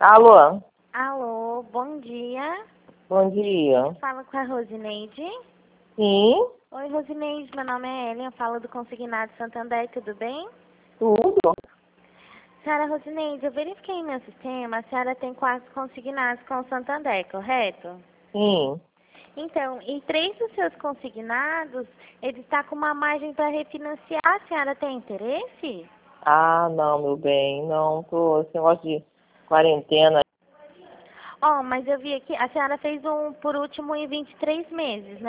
Alô, Alô, bom dia. bom dia. Fala com a Rosineide. Sim, Oi, Rosineide, meu nome é Ellen, eu falo do Consignado Santander, tudo bem? tudo? Senhora Rosineide, eu verifiquei em meu sistema, a senhora tem 4 consignados com o Santander, correto? Sim. Então, em 3 dos seus consignados, ele está com uma margem para refinanciar, a senhora tem interesse? Ah, não, meu bem, não, esse negócio de quarentena. Mas eu vi aqui, a senhora fez um por último em 23 meses, né?